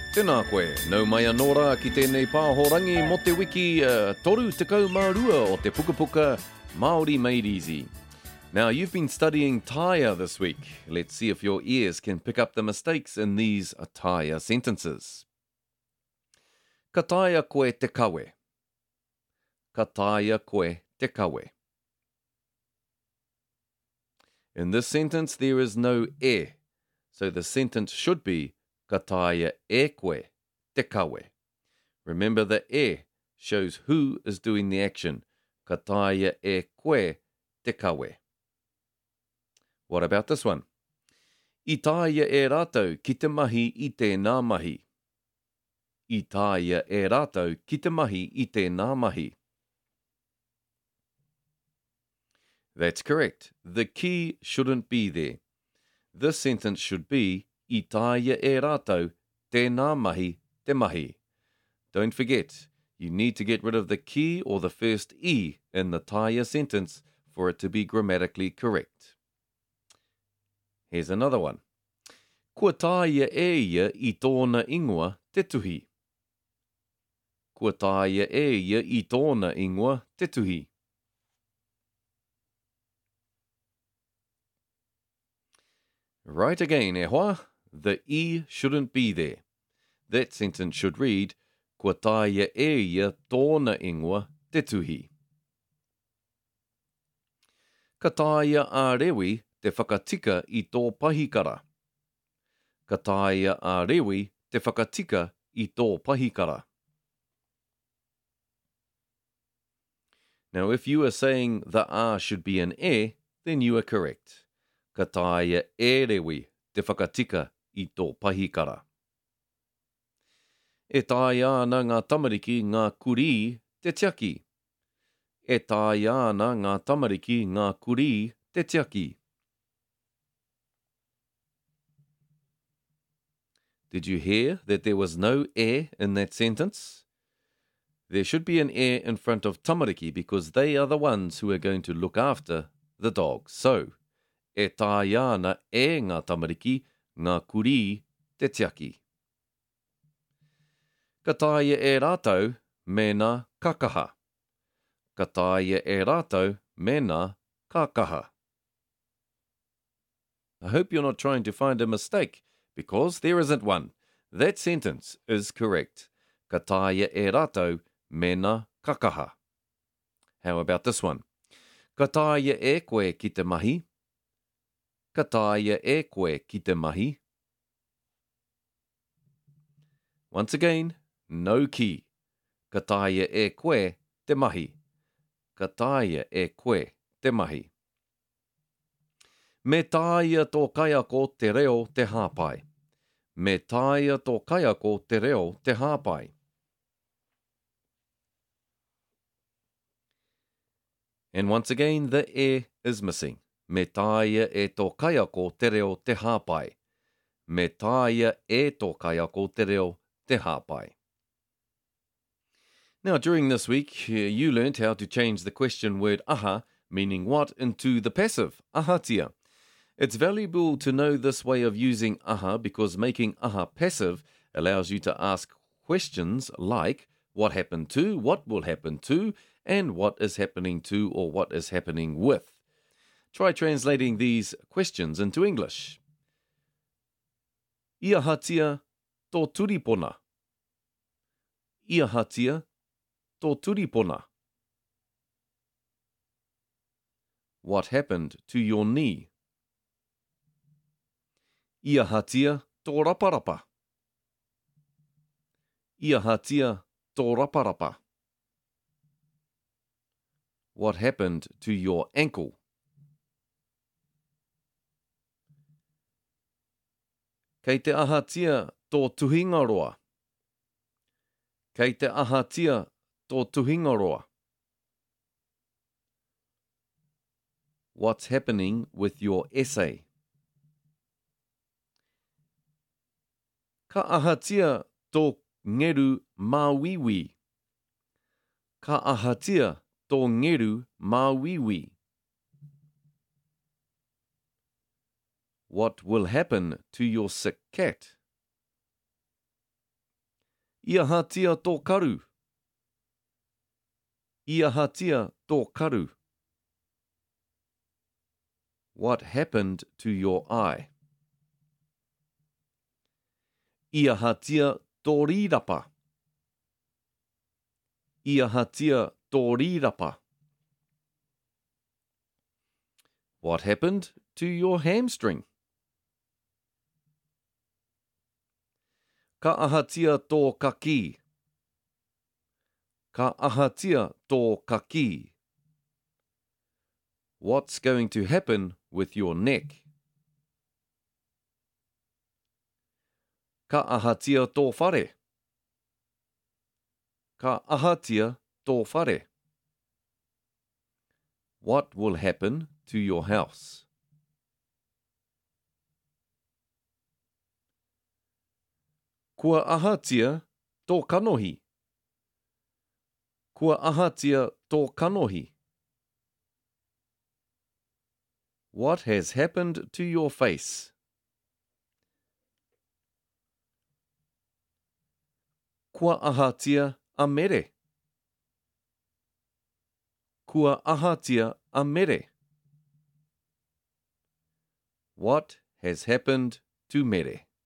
Tēnā koe, nau mai anō ki tēnei pāhorangi mo te wiki toru tekau mā rua o te pukapuka Māori Made Easy. Now, you've been studying taia this week. Let's see if your ears can pick up the mistakes in these taia sentences. Ka taia koe te kawe. Ka taia koe te kawe. In this sentence, there is no e, so the sentence should be Ka taia e koe te kawe. Remember, the e shows who is doing the action. Ka taia e koe te kawe. What about this one? I taia e rātou ki te mahi I tēnā mahi. I taia e rātou ki te mahi I tēnā mahi. That's correct. The ki shouldn't be there. This sentence should be I taia e rātou tēnā mahi te mahi. Don't forget, you need to get rid of the ki or the first I in the taia sentence for it to be grammatically correct. Here's another one. Kua taia e ia I tōna ingoa te tuhi. Kua taia e ia I tōna ingoa te tuhi. Right again, e hoa. The I shouldn't be there. That sentence should read, Kua taia e ia tōna ingoa te tuhi. Ka taia a rewi te whakatika I tō pahikara. Ka taia a rewi te whakatika I tō pahikara. Now, if you are saying the a should be an e, then you are correct. Ka taia e rewi te whakatika I tō pahikara. E taia ana ngā tamariki ngā kuri te tiaki. E taia ana ngā tamariki ngā kuri te tiaki. Did you hear that there was no e in that sentence? There should be an e in front of tamariki because they are the ones who are going to look after the dogs. So, e taia ana e ngā tamariki ngā kuri te tiaki. Ka taia e rātou mēnā kakaha. Ka taia e rātou mēnā kakaha. I hope you're not trying to find a mistake, because there isn't one. That sentence is correct. Ka taia e rātou mēnā kakaha. How about this one? Ka taia e koe ki te mahi. Ka taia e koe ki te mahi. Once again, no ki. Ka taia e koe te mahi. Ka taia e koe te mahi. Me taia tō kaiako te reo te hāpai. Me taia tō kaiako te reo te hāpai. And once again, the e is missing. Me taia e tō kaiako te reo te hāpai. Me taia e tō kaiako te reo te hāpai. Now, during this week, you learnt how to change the question word aha, meaning what, into the passive, ahatia. It's valuable to know this way of using aha because making aha passive allows you to ask questions like what happened to, what will happen to, and what is happening to or what is happening with. Try translating these questions into English. Ia hatia tō turipona. Ia hatia tō turipona. What happened to your knee? Ia hatia tō raparapa. Ia hatia tō raparapa. What happened to your ankle? Kei te ahatia tō tuhingaroa. Kei te ahatia tō tuhingaroa. What's happening with your essay? Ka ahatia tō ngeru māwiwi. Ka ahatia tō ngeru māwiwi. What will happen to your sick cat? Ia hatia tō karu. Ia hatia tō karu. What happened to your eye? Ia hatia tō rirapa. Ia hatia tō rirapa. What happened to your hamstring? Ka ahatia tō kaki. Ka ahatia tō kaki. What's going to happen with your neck? Ka ahatia tō whare. Ka ahatia tō whare. What will happen to your house? Kua ahatia tō kanohi. Kua ahatia tō kanohi. What has happened to your face? Kua ahatia a mere. Kua ahatia a mere. What has happened to mere?